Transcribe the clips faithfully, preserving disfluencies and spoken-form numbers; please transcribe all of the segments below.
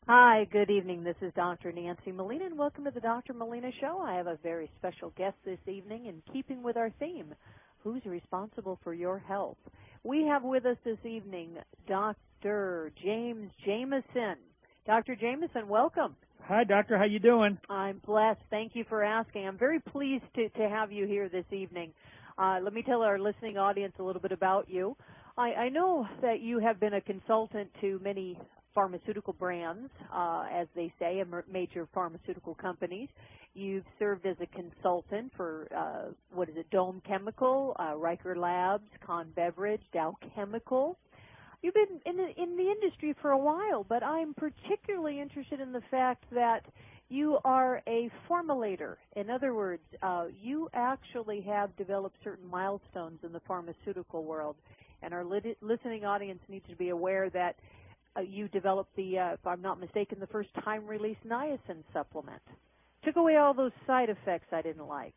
Hi, good evening. This is Doctor Nancy Molina, and welcome to the Doctor Molina Show. I have a very special guest this evening in keeping with our theme, who's responsible for your health? We have with us this evening Doctor James Jamison. Doctor Jamison, welcome. Hi, Doctor. How you doing? I'm blessed. Thank you for asking. I'm very pleased to, to have you here this evening. Uh, let me tell our listening audience a little bit about you. I, I know that you have been a consultant to many pharmaceutical brands, uh, as they say, major pharmaceutical companies. You've served as a consultant for, uh, what is it, Dome Chemical, uh, Riker Labs, Con Beverage, Dow Chemical. You've been in the, in the industry for a while, but I'm particularly interested in the fact that you are a formulator. In other words, uh, you actually have developed certain milestones in the pharmaceutical world, and our lit- listening audience needs to be aware that uh, you developed the, uh, if I'm not mistaken, the first time-release niacin supplement. Took away all those side effects I didn't like.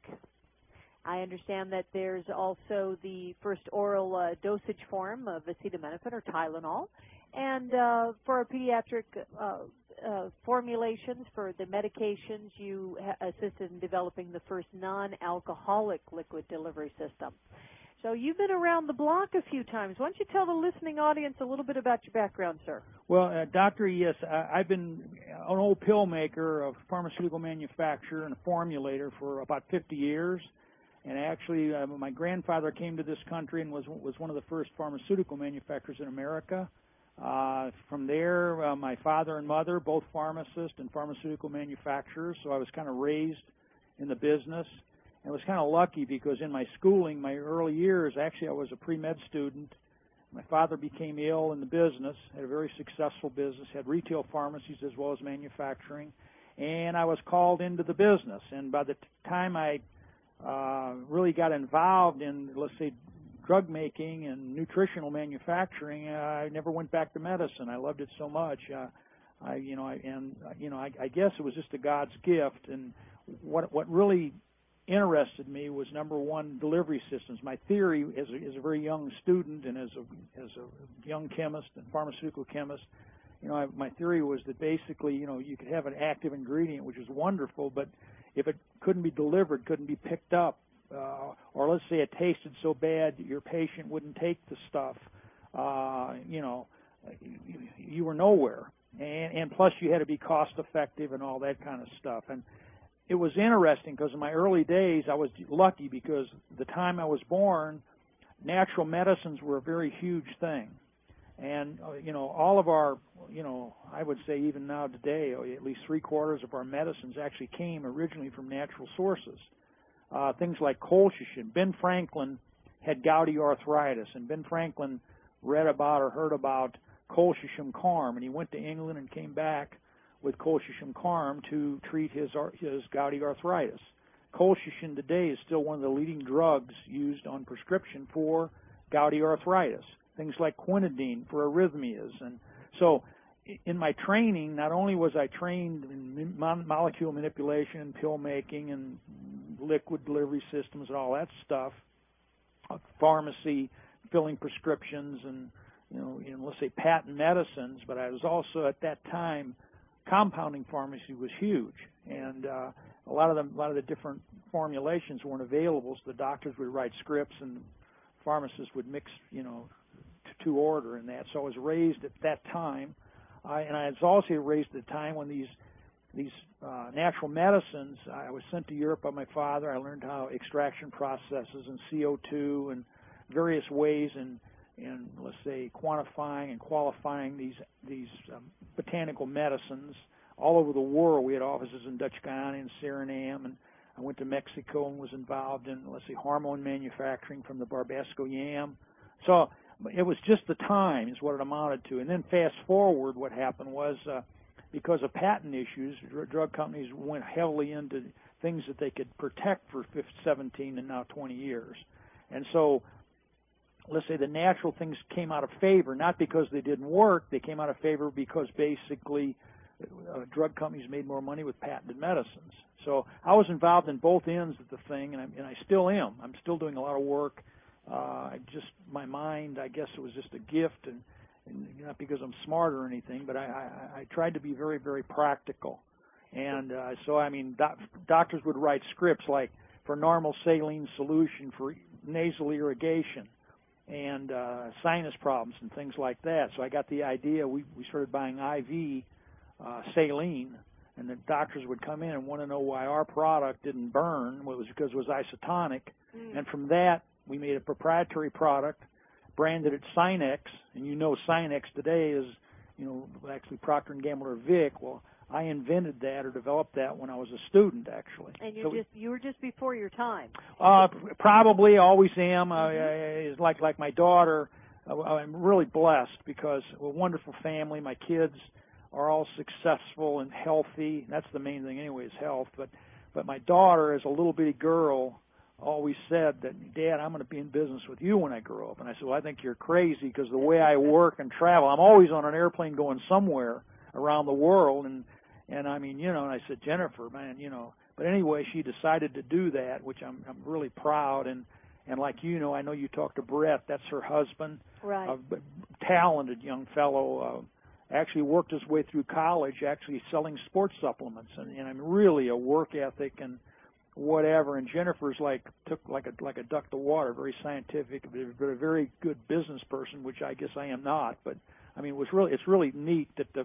I understand that there's also the first oral uh, dosage form of acetaminophen or Tylenol. And uh, for our pediatric uh, uh, formulations for the medications, you ha- assisted in developing the first non-alcoholic liquid delivery system. So you've been around the block a few times. Why don't you tell the listening audience a little bit about your background, sir? Well, uh, Doctor, yes, I, I've been an old pill maker, a pharmaceutical manufacturer, and a formulator for about fifty years. And actually, uh, my grandfather came to this country and was was one of the first pharmaceutical manufacturers in America. Uh, from there, uh, my father and mother, both pharmacists and pharmaceutical manufacturers, so I was kind of raised in the business. And I was kind of lucky because in my schooling, my early years, actually I was a pre-med student. My father became ill in the business, had a very successful business, had retail pharmacies as well as manufacturing, and I was called into the business. And by the time I uh, really got involved in, let's say, drug making and nutritional manufacturing, uh, I never went back to medicine. I loved it so much. Uh, I, you know, I, and uh, you know, I, I guess it was just a God's gift. And what what really interested me was, number one, delivery systems. My theory as a, as a very young student and as a as a young chemist and pharmaceutical chemist, you know, I, my theory was that basically, you know, you could have an active ingredient, which is wonderful, but if it couldn't be delivered, couldn't be picked up, uh, or let's say it tasted so bad that your patient wouldn't take the stuff, uh, you know, you, you were nowhere. And, and plus you had to be cost effective and all that kind of stuff. And it was interesting because in my early days I was lucky because the time I was born, natural medicines were a very huge thing. And, uh, you know, all of our, you know, I would say even now today, at least three quarters of our medicines actually came originally from natural sources. Uh, things like colchicine. Ben Franklin had gouty arthritis, and Ben Franklin read about or heard about colchicum carm, and he went to England and came back with colchicum carm to treat his his gouty arthritis. Colchicine today is still one of the leading drugs used on prescription for gouty arthritis. Things like quinidine for arrhythmias. And so in my training, not only was I trained in molecule manipulation, pill making, and liquid delivery systems and all that stuff, pharmacy, filling prescriptions, and, you know, you know, let's say patent medicines, but I was also at that time, compounding pharmacy was huge, and uh, a lot of them, a lot of the different formulations weren't available, so the doctors would write scripts and pharmacists would mix, you know, to, to order and that. So I was raised at that time, uh, and I was also raised at a time when these these uh, natural medicines. I was sent to Europe by my father. I learned how extraction processes and C O two and various ways in in let's say quantifying and qualifying these these um, botanical medicines all over the world. We had offices in Dutch Guiana and Suriname, and I went to Mexico and was involved in, let's say, hormone manufacturing from the Barbasco yam. So it was just the time is what it amounted to. And then fast forward, what happened was uh, because of patent issues, drug companies went heavily into things that they could protect for seventeen and now twenty years. And so let's say the natural things came out of favor, not because they didn't work. They came out of favor because basically uh, drug companies made more money with patented medicines. So I was involved in both ends of the thing, and I, and I still am. I'm still doing a lot of work. Uh, I just, my mind, I guess it was just a gift, and not because I'm smart or anything, but I, I, I tried to be very, very practical. And uh, so, I mean, doc doctors would write scripts like for normal saline solution for nasal irrigation and uh, sinus problems and things like that. So I got the idea. We, we started buying I V uh, saline, and the doctors would come in and want to know why our product didn't burn. Well, it was because it was isotonic. Mm. And from that, we made a proprietary product, branded it Sinex. And you know Sinex today is, you know, actually Procter and Gamble or Vic. Well, I invented that or developed that when I was a student, actually. And you so, just you were just before your time. Uh, probably, always am. Mm-hmm. uh, like like my daughter, uh, I'm really blessed because we're a wonderful family. My kids are all successful and healthy. That's the main thing, anyway, is health. But but my daughter, as a little bitty girl, always said that, Dad, I'm going to be in business with you when I grow up. And I said, well, I think you're crazy because the way I work and travel, I'm always on an airplane going somewhere around the world. And And I mean, you know, and I said, Jennifer, man, you know, but anyway, she decided to do that, which I'm I'm really proud. And and like you know, I know you talked to Brett. That's her husband, right? A talented young fellow. Uh, actually worked his way through college, actually selling sports supplements, and, and I'm really a work ethic and whatever. And Jennifer's like took like a like a duck to water, very scientific, but a very good business person, which I guess I am not. But I mean, it was really it's really neat that the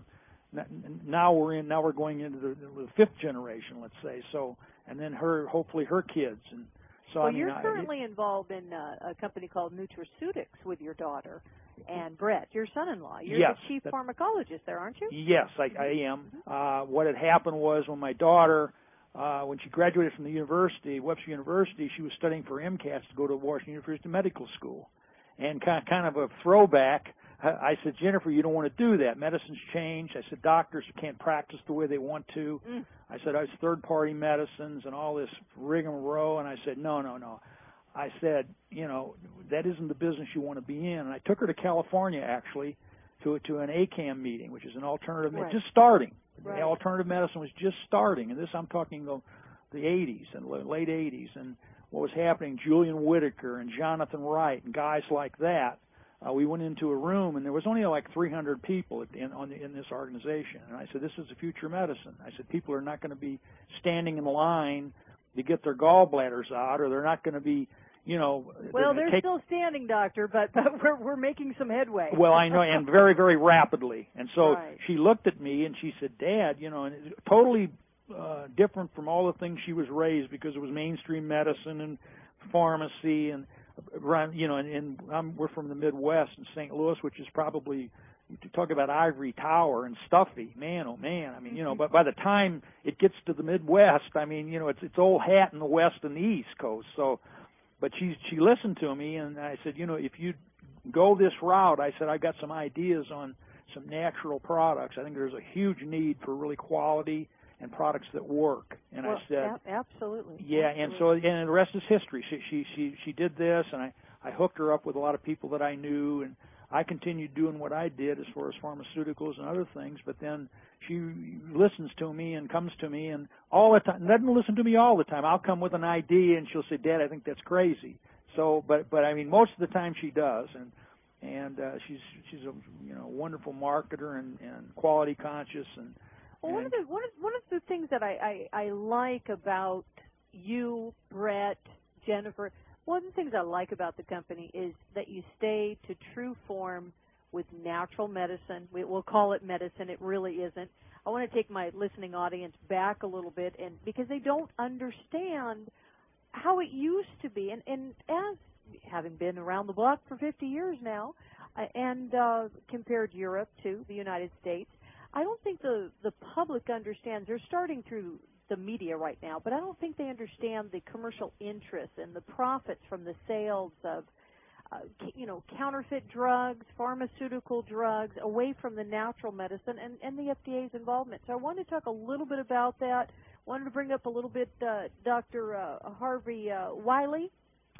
now we're in now we're going into the, the fifth generation, let's say. So, and then her hopefully her kids. And so well, I mean, you're I, currently it, involved in uh, a company called Nutraceutics with your daughter and Brett, your son-in-law. You're yes, the chief that, pharmacologist there, aren't you? Yes, I, I am. Uh, what had happened was when my daughter, uh, when she graduated from the university, Webster University, she was studying for MCAS to go to Washington University Medical School. And kind of, kind of a throwback, I, I said, Jennifer, you don't want to do that. Medicine's changed. I said, doctors can't practice the way they want to. Mm. I said, I was third-party medicines and all this rigmarole. And I said, no, no, no. I said, you know, that isn't the business you want to be in. And I took her to California, actually, to to an A C A M meeting, which is an alternative, right. just starting. Right. Alternative medicine was just starting. And this, I'm talking the, the eighties and late eighties. And what was happening, Julian Whitaker and Jonathan Wright and guys like that. Uh, we went into a room, and there was only like three hundred people in, on the, in this organization. And I said, this is the future of medicine. I said, people are not going to be standing in line to get their gallbladders out, or they're not going to be, you know. Well, they're, they're take... still standing, doctor, but, but we're, we're making some headway. Well, I know, and very, very rapidly. And so right. she looked at me, and she said, Dad, you know, and totally uh, different from all the things she was raised, because it was mainstream medicine and pharmacy and, you know, and, and I'm, we're from the Midwest in Saint Louis, which is probably, you talk about ivory tower and stuffy, man, oh man. I mean, you know, but by the time it gets to the Midwest, I mean, you know, it's it's old hat in the West and the East Coast. So, but she she listened to me, and I said, you know, if you go this route, I said, I got some ideas on some natural products. I think there's a huge need for really quality and products that work. And well, I said, absolutely. Yeah, absolutely. and so and the rest is history. She she she she did this, and I I hooked her up with a lot of people that I knew, and I continued doing what I did as far as pharmaceuticals and other things. But then she listens to me and comes to me, and all the time doesn't listen to me all the time. I'll come with an idea, and she'll say, Dad, I think that's crazy. So, but but I mean, most of the time she does, and and uh, she's she's a you know wonderful marketer and, and quality conscious. And well, one of the one of, one of the things that I, I I like about you, Brett, Jennifer. One of the things I like about the company is that you stay to true form with natural medicine. We, we'll call it medicine. It really isn't. I want to take my listening audience back a little bit, and because they don't understand how it used to be. And, and as having been around the block for fifty years now, uh, and uh, compared Europe to the United States, I don't think the, the public understands. They're starting through the media right now, but I don't think they understand the commercial interest and the profits from the sales of, uh, you know, counterfeit drugs, pharmaceutical drugs, away from the natural medicine and, and the F D A's involvement. So I wanted to talk a little bit about that. Wanted to bring up a little bit uh, Doctor Uh, Harvey uh, Wiley,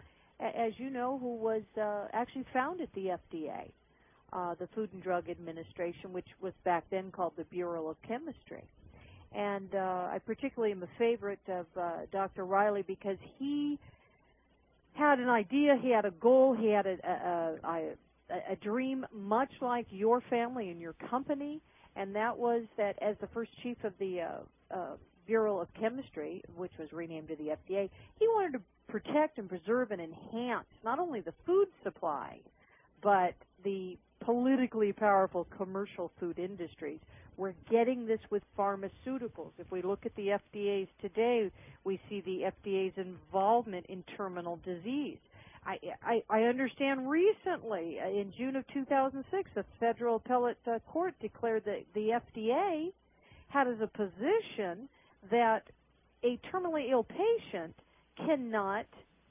as you know, who was uh, actually founded the F D A, uh, the Food and Drug Administration, which was back then called the Bureau of Chemistry. And uh, I particularly am a favorite of uh, Doctor Riley because he had an idea, he had a goal, he had a, a, a, a, a dream much like your family and your company, and that was that as the first chief of the uh, uh, Bureau of Chemistry, which was renamed to the F D A, he wanted to protect and preserve and enhance not only the food supply, but the politically powerful commercial food industries. We're getting this with pharmaceuticals. If we look at the F D A's today, we see the F D A's involvement in terminal disease. I, I, I understand recently, uh, in June of two thousand six, a federal appellate uh, court declared that the F D A had as a position that a terminally ill patient cannot,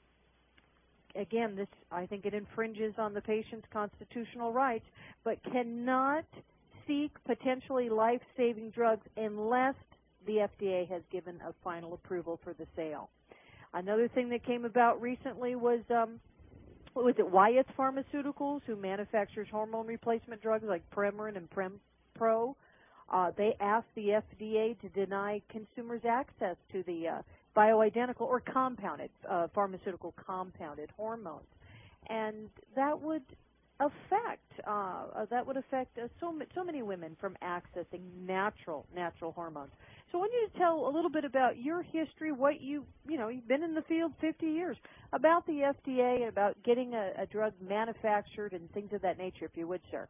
again, this I think it infringes on the patient's constitutional rights, but cannot seek potentially life-saving drugs unless the F D A has given a final approval for the sale. Another thing that came about recently was, um, what was it, Wyeth Pharmaceuticals, who manufactures hormone replacement drugs like Premarin and Prempro. Uh, they asked the F D A to deny consumers access to the uh, bioidentical or compounded, uh, pharmaceutical compounded hormones. And that would affect, uh, that would affect uh, so, so many women from accessing natural, natural hormones. So I want you to tell a little bit about your history, what you, you know, you've been in the field fifty years, about the F D A and about getting a, a drug manufactured and things of that nature, if you would, sir.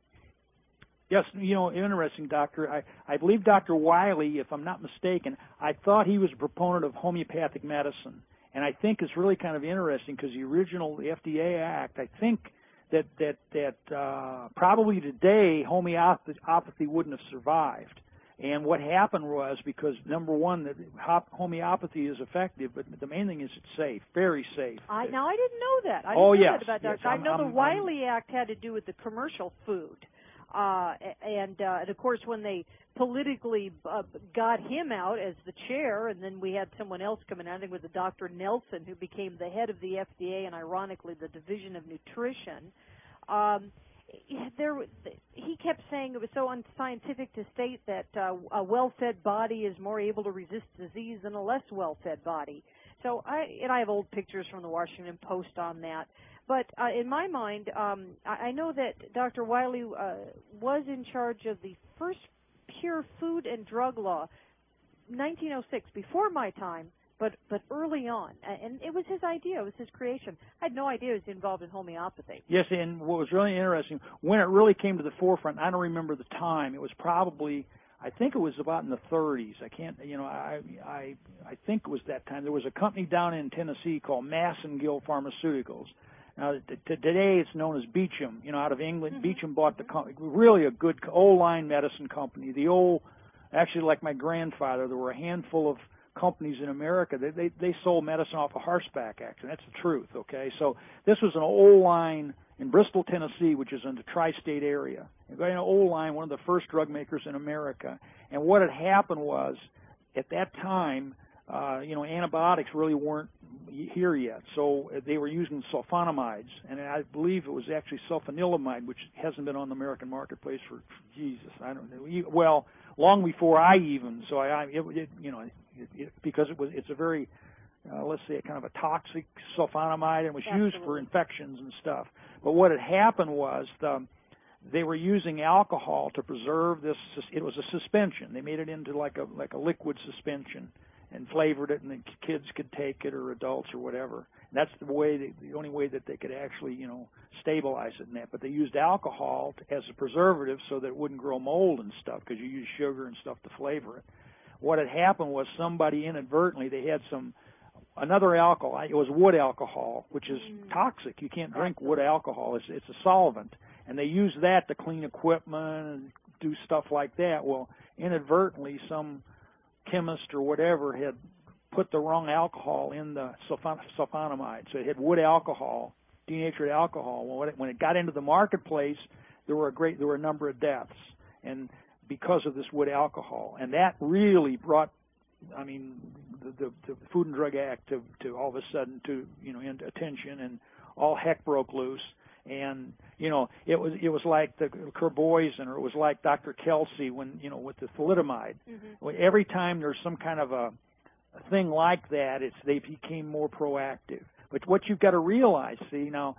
Yes, you know, interesting, Doctor. I, I believe Doctor Wiley, if I'm not mistaken, I thought he was a proponent of homeopathic medicine. And I think it's really kind of interesting because the original F D A Act, I think that, that, that uh, probably today homeopathy wouldn't have survived. And what happened was because, number one, that homeopathy is effective, but the main thing is it's safe, very safe. I, now, I didn't know that. I didn't oh, know yes, that about yes. that. I I'm, know I'm, the Wiley I'm, Act had to do with the commercial food. Uh, and, uh, and, of course, when they politically uh, got him out as the chair, and then we had someone else coming out, I think it was Doctor Nelson, who became the head of the F D A and, ironically, the Division of Nutrition, um, there, he kept saying it was so unscientific to state that uh, a well-fed body is more able to resist disease than a less well-fed body. So I, and I have old pictures from the Washington Post on that. But uh, in my mind, um, I, I know that Doctor Wiley uh, was in charge of the first pure food and drug law, nineteen oh six, before my time, but but early on. And it was his idea. It was his creation. I had no idea he was involved in homeopathy. Yes, and what was really interesting, when it really came to the forefront, I don't remember the time. It was probably, I think it was about in the thirties. I can't, you know, I I I think it was that time. There was a company down in Tennessee called Massengill Pharmaceuticals. Now, t- today it's known as Beecham, you know, out of England. Mm-hmm. Beecham bought the company, really a good old-line medicine company. The old, actually like my grandfather, there were a handful of companies in America. They, they, they sold medicine off a horseback accident. That's the truth, okay? So this was an old line in Bristol, Tennessee, which is in the tri-state area. An old line, one of the first drug makers in America. And what had happened was, at that time, uh, you know, antibiotics really weren't here yet. So they were using sulfonamides, and I believe it was actually sulfanilamide, which hasn't been on the American marketplace for, Jesus, I don't know, well, long before I even, so I, I it, it, you know, it, it, because it was, it's a very, uh, let's say, a kind of a toxic sulfonamide, and was Absolutely. used for infections and stuff. But what had happened was the, they were using alcohol to preserve this. It was a suspension. They made it into like a like a liquid suspension and flavored it, and the kids could take it, or adults, or whatever. And that's the way, they, the only way that they could actually, you know, stabilize it in that. But they used alcohol to, as a preservative, so that it wouldn't grow mold and stuff, because you use sugar and stuff to flavor it. What had happened was somebody inadvertently, they had some another alcohol. It was wood alcohol, which is mm. toxic. You can't drink wood alcohol. It's it's a solvent, and they used that to clean equipment and do stuff like that. Well, inadvertently, some chemist or whatever had put the wrong alcohol in the sulfon- sulfonamide. So it had wood alcohol, denatured alcohol. Well, when it, when it got into the marketplace, there were a great there were a number of deaths, and because of this wood alcohol, and that really brought, I mean, the, the, the Food and Drug Act to, to all of a sudden to you know into attention, and all heck broke loose. And you know, it was it was like the Kerboisin, or it was like Doctor Kelsey when you know with the thalidomide. Mm-hmm. Every time there's some kind of a, a thing like that, it's they became more proactive. But what you've got to realize, see now,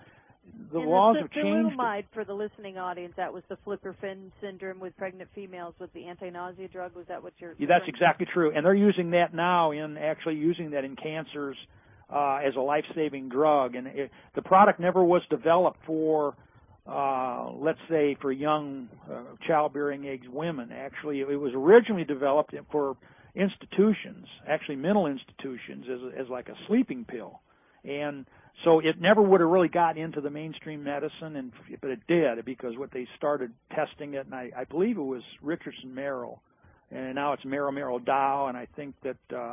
the and laws the, have the changed. Thalidomide, for the listening audience, that was the Flipper-Finn syndrome with pregnant females with the anti-nausea drug. Was that what you're? Yeah, that's exactly true. And they're using that now in actually using that in cancers uh, as a life-saving drug. And it, the product never was developed for, uh, let's say, for young uh, childbearing age women. Actually, it was originally developed for institutions, actually mental institutions, as, as like a sleeping pill. And so it never would have really got into the mainstream medicine, and but it did, because what they started testing it, and I, I believe it was Richardson Merrill, and now it's Merrill Merrill Dow, and I think that, uh,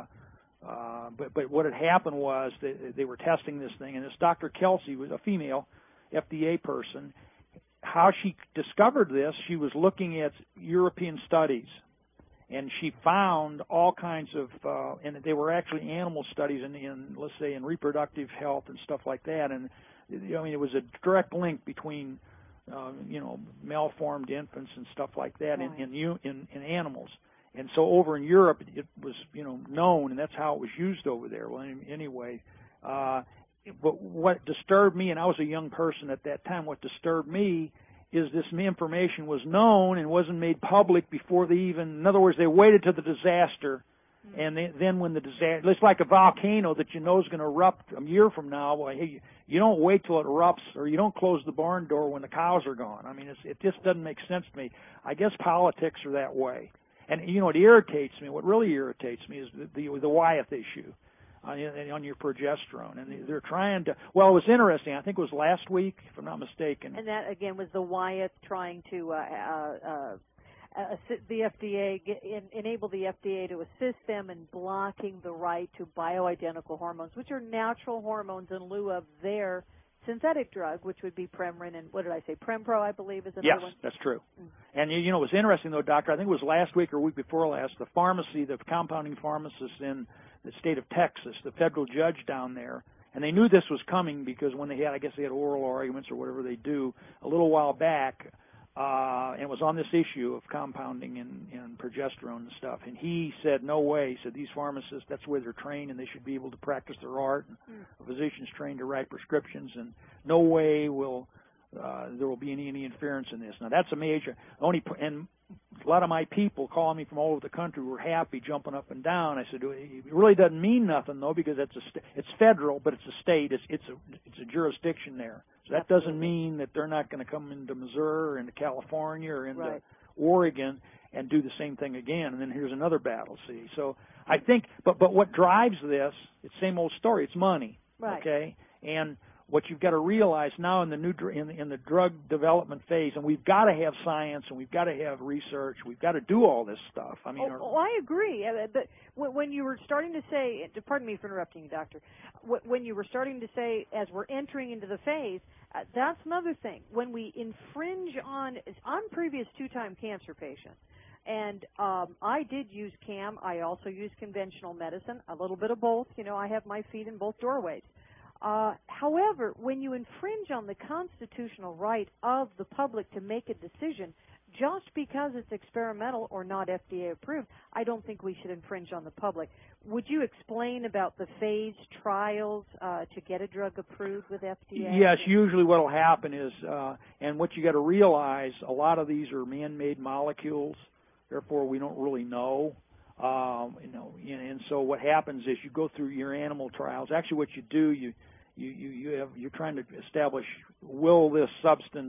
uh, but but what had happened was they, they were testing this thing, and this Doctor Kelsey was a female F D A person. How she discovered this, she was looking at European studies. And she found all kinds of, uh, and they were actually animal studies in, in, let's say, in reproductive health and stuff like that. And I mean, it was a direct link between, uh, you know, malformed infants and stuff like that in, in in in animals. And so over in Europe, it was, you know, known, and that's how it was used over there. Well, anyway, uh, but what disturbed me, and I was a young person at that time, what disturbed me is this information was known and wasn't made public before they even, in other words, they waited to the disaster, mm-hmm. and they, then when the disaster, it's like a volcano that you know is going to erupt a year from now. Well, hey, you don't wait till it erupts, or you don't close the barn door when the cows are gone. I mean, it's, it just doesn't make sense to me. I guess politics are that way. And, you know, it irritates me. What really irritates me is the, the, the Wyeth issue. On, on your progesterone, and they're trying to. Well, it was interesting. I think it was last week, if I'm not mistaken. And that again was the Wyeth trying to uh, uh, uh, assist the F D A, get, in, enable the F D A to assist them in blocking the right to bioidentical hormones, which are natural hormones in lieu of their synthetic drug, which would be Premarin and what did I say? Prempro, I believe, is another yes, one. Yes, that's true. Mm. And you know, it was interesting though, Doctor. I think it was last week or week before last. The pharmacy, the compounding pharmacist in the state of Texas, the federal judge down there, and they knew this was coming because when they had, I guess they had oral arguments or whatever they do a little while back, uh, and it was on this issue of compounding and, and progesterone and stuff. And he said, no way. He said, these pharmacists, that's where they're trained, and they should be able to practice their art. And mm. a physician's trained to write prescriptions, and no way will uh, there will be any, any interference in this. Now, that's a major, only, and a lot of my people calling me from all over the country were happy, jumping up and down. I said, it really doesn't mean nothing, though, because it's a st- it's federal, but it's a state. It's it's a it's a jurisdiction there. So that Absolutely. Doesn't mean that they're not going to come into Missouri or into California or into right. Oregon and do the same thing again. And then here's another battle. See, so I think, but but what drives this? It's the same old story. It's money. Right. Okay, and what you've got to realize now in the new in, in the drug development phase, and we've got to have science, and we've got to have research, we've got to do all this stuff. I mean, oh, our, oh I agree. But when you were starting to say, pardon me for interrupting you, Doctor, when you were starting to say, as we're entering into the phase, uh, that's another thing. When we infringe on on previous two-time cancer patients. And um, I did use C A M. I also used conventional medicine, a little bit of both. You know, I have my feet in both doorways. Uh, however, when you infringe on the constitutional right of the public to make a decision, just because it's experimental or not F D A approved, I don't think we should infringe on the public. Would you explain about the phased trials uh, to get a drug approved with F D A? Yes, usually what will happen is, uh, and what you got to realize, a lot of these are man-made molecules. Therefore, we don't really know. Um, you know, and so what happens is you go through your animal trials. Actually, what you do, you you you, you have you're trying to establish, will this substance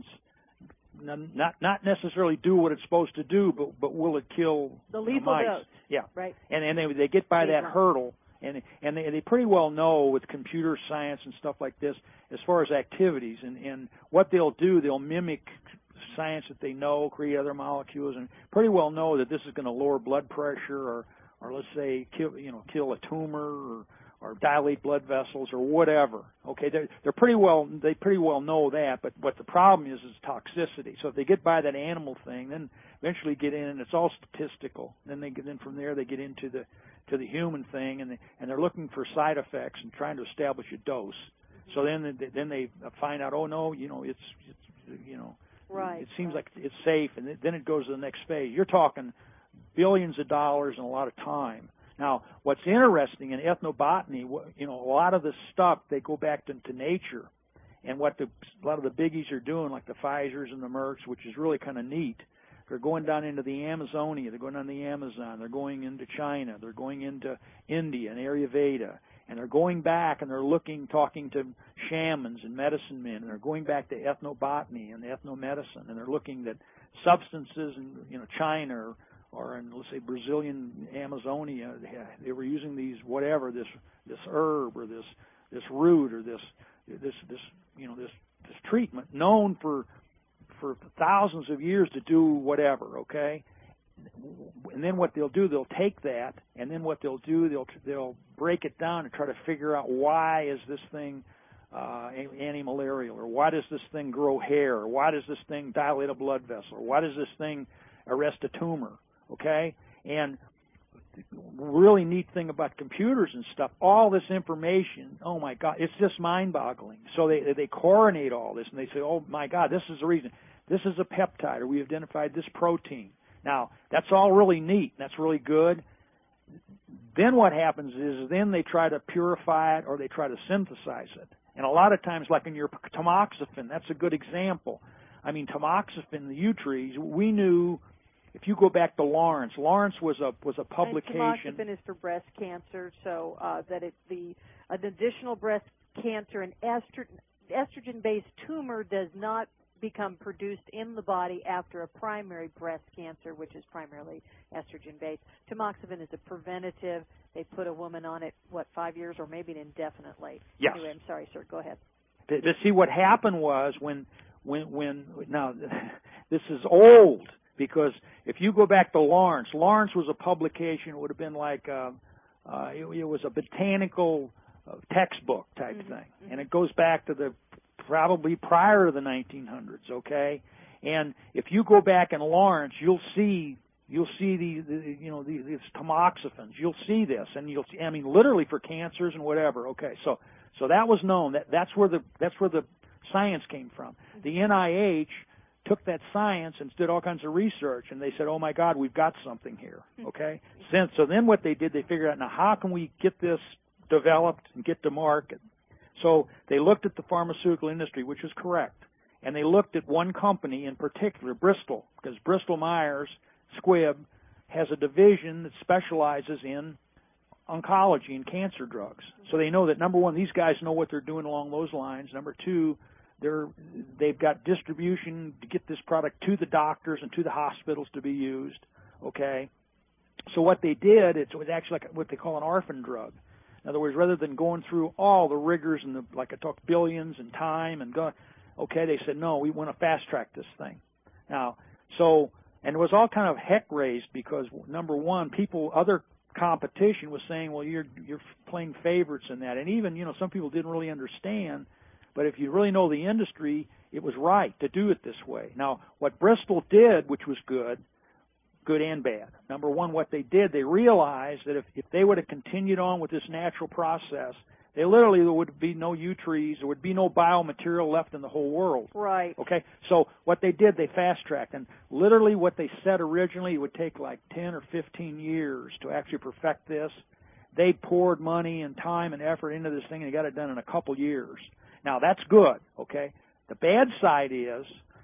not not necessarily do what it's supposed to do, but but will it kill the lethal mice? dose? Yeah, right. And and they they get by that Lethal. hurdle, and and they they pretty well know with computer science and stuff like this as far as activities, and and what they'll do, they'll mimic science that they know, create other molecules, and pretty well know that this is going to lower blood pressure, or, or let's say, kill, you know, kill a tumor, or, or dilate blood vessels, or whatever. Okay, they're, they're pretty well, they pretty well know that. But what the problem is is toxicity. So if they get by that animal thing, then eventually get in, and it's all statistical. Then they get in from there, they get into the to the human thing, and they, and they're looking for side effects and trying to establish a dose. So then they, then they find out, oh no, you know, it's, it's you know. Right. It seems right. like it's safe, and then it goes to the next phase. You're talking billions of dollars and a lot of time. Now, what's interesting in ethnobotany, you know, a lot of this stuff, they go back to, to nature, And what the, a lot of the biggies are doing, like the Pfizers and the Mercks, which is really kind of neat, they're going down into the Amazonia, they're going down the Amazon, they're going into China, they're going into India and Ayurveda, and they're going back and they're looking, talking to shamans and medicine men, and they're going back to ethnobotany and ethnomedicine, and they're looking at substances in, you know, China or, or in, let's say, Brazilian Amazonia. They were using these, whatever, this this herb or this this root or this this this you know this this treatment known for for thousands of years to do whatever, okay? And then what they'll do, they'll take that, and then what they'll do, they'll they'll break it down and try to figure out why is this thing uh, anti-malarial, or why does this thing grow hair, or why does this thing dilate a blood vessel, or why does this thing arrest a tumor, okay? And really neat thing about computers and stuff, all this information, oh my God, it's just mind-boggling. So they they coordinate all this, and they say, oh my God, this is the reason. This is a peptide, or we identified this protein. Now, that's all really neat, and that's really good. Then what happens is then they try to purify it, or they try to synthesize it. And a lot of times, like in your tamoxifen, that's a good example. I mean, tamoxifen, the yew trees, we knew. If you go back to Lawrence, Lawrence was a was a publication. And tamoxifen is for breast cancer, so uh, that it the an additional breast cancer, an estrogen estrogen-based tumor does not become produced in the body after a primary breast cancer, which is primarily estrogen-based. Tamoxifen is a preventative. They put a woman on it, what, five years or maybe indefinitely. Yes. Anyway, I'm sorry, sir. Go ahead. To, to see what happened was when when when now this is old. Because if you go back to Lawrence, Lawrence was a publication. It would have been like uh, uh, it, it was a botanical uh, textbook type mm-hmm. thing, mm-hmm. and it goes back to the probably prior to the nineteen hundreds. Okay, and if you go back in Lawrence, you'll see you'll see the, the you know the, these tamoxifens. You'll see this, and you'll see, I mean literally for cancers and whatever. Okay, so so that was known. That that's where the that's where the science came from. The N I H took that science and did all kinds of research, and they said, oh, my God, we've got something here, okay? Since, so then what they did, they figured out, now, how can we get this developed and get to market? So they looked at the pharmaceutical industry, which is correct, and they looked at one company in particular, Bristol, because Bristol-Myers Squibb has a division that specializes in oncology and cancer drugs. So they know that, number one, these guys know what they're doing along those lines. Number two, They're, they've got distribution to get this product to the doctors and to the hospitals to be used, okay? So what they did, it was actually like what they call an orphan drug. In other words, rather than going through all the rigors and the, like I talked, billions and time and go, okay, they said, no, we want to fast-track this thing. Now, so, and it was all kind of heck raised because, number one, people, other competition was saying, well, you're, you're playing favorites in that. And even, you know, some people didn't really understand. But if you really know the industry, it was right to do it this way. Now, what Bristol did, which was good, good and bad. Number one, what they did, they realized that if, if they would have continued on with this natural process, they literally, there would be no yew trees, there would be no biomaterial left in the whole world. Right. Okay, so what they did, they fast-tracked. And literally what they said originally, it would take like ten or fifteen years to actually perfect this. They poured money and time and effort into this thing, and they got it done in a couple years. Now, that's good, okay? The bad side is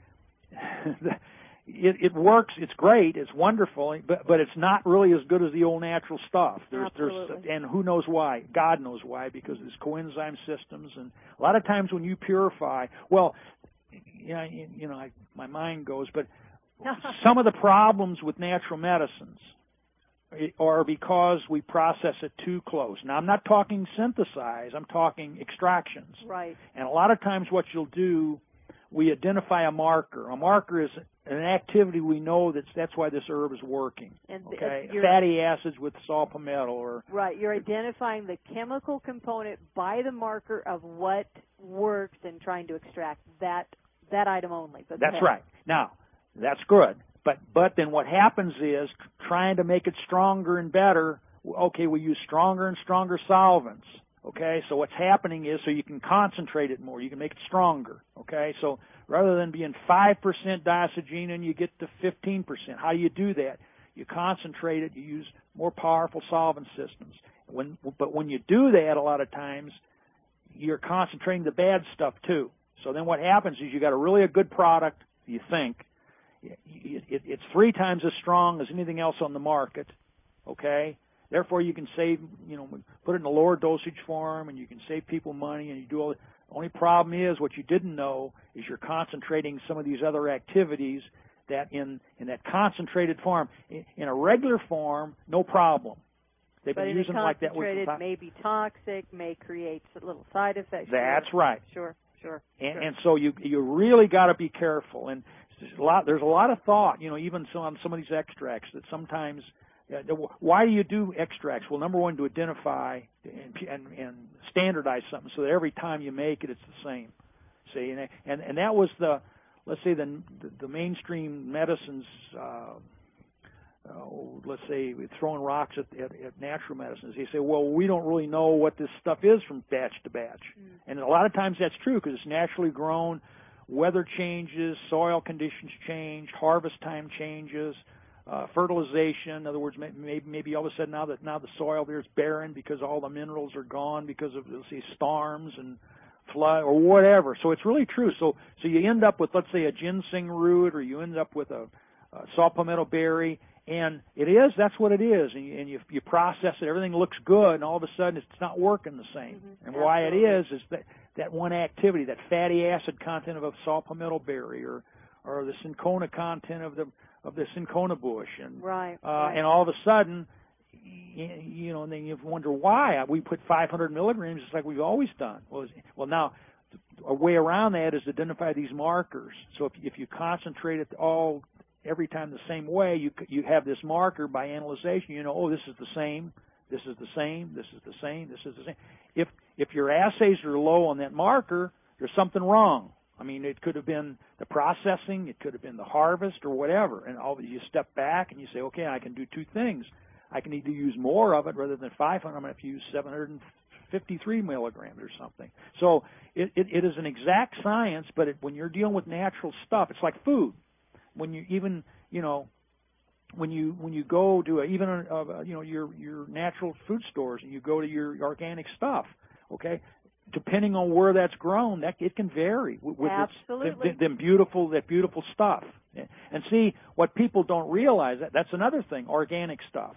it, it works, it's great, it's wonderful, but, but it's not really as good as the old natural stuff. There's, Absolutely. there's, and who knows why? God knows why, because there's coenzyme systems. And a lot of times when you purify, well, you know, you know I, my mind goes, but some of the problems with natural medicines or because we process it too close. Now, I'm not talking synthesize, I'm talking extractions. Right. And a lot of times what you'll do, we identify a marker. A marker is an activity we know that's that's why this herb is working. And okay, fatty acids with saw palmetto, or right. You're identifying the chemical component by the marker of what works and trying to extract that that item only. But that's right. Now, that's good. But but then what happens is trying to make it stronger and better, okay, we use stronger and stronger solvents, okay? So what's happening is so you can concentrate it more, you can make it stronger, okay? So rather than being five percent diacetyl, you get to fifteen percent. How do you do that? You concentrate it, you use more powerful solvent systems. When, but when you do that, a lot of times, you're concentrating the bad stuff too. So then what happens is you got a really a good product, you think. It, it, it's three times as strong as anything else on the market, okay? Therefore, you can save, you know, put it in a lower dosage form, and you can save people money, and you do all. The only problem is what you didn't know is you're concentrating some of these other activities that in in that concentrated form. In, in a regular form, no problem. They've but been in using a like that. Concentrated may be toxic, may create little side effects. That's sure. right. Sure, sure. And, sure. and so you you really got to be careful. And there's a lot there's a lot of thought, you know, even so on some of these extracts that sometimes. Uh, why do you do extracts? Well, number one, to identify and, and, and standardize something so that every time you make it, it's the same. See, and and, and that was the, let's say the the, the mainstream medicines. Uh, uh, let's say throwing rocks at, at, at natural medicines. They say, well, we don't really know what this stuff is from batch to batch, mm. and a lot of times that's true because it's naturally grown. Weather changes, soil conditions change, harvest time changes. Uh, fertilization, in other words, maybe, maybe all of a sudden now that now the soil there is barren because all the minerals are gone because of, let's say, storms and flood or whatever. So it's really true. So so you end up with, let's say, a ginseng root, or you end up with a, a saw palmetto berry, and it is, that's what it is. And you, and you, you process it, everything looks good, and all of a sudden it's not working the same. Mm-hmm. And why Absolutely. It is is that, that one activity, that fatty acid content of a saw palmetto berry, or or the cinchona content of the of the cinchona bush, and right, uh, right. and all of a sudden, you know, and then you wonder why we put five hundred milligrams, just like we've always done. Well, well, now a way around that is to identify these markers. So if if you concentrate it all every time the same way, you you have this marker by analyzation. You know, oh, this is the same, this is the same, this is the same, this is the same. If if your assays are low on that marker, there's something wrong. I mean, it could have been the processing, it could have been the harvest, or whatever. And all you step back and you say, okay, I can do two things. I can either use more of it rather than five hundred. I'm going to use seven hundred fifty-three milligrams or something. So it, it, it is an exact science, but it, when you're dealing with natural stuff, it's like food. When you even, you know, when you when you go to a, even a, a, you know your your natural food stores and you go to your organic stuff, okay. Depending on where that's grown, that it can vary with Absolutely. Its, them beautiful that beautiful stuff. And see, what people don't realize, that that's another thing, organic stuff.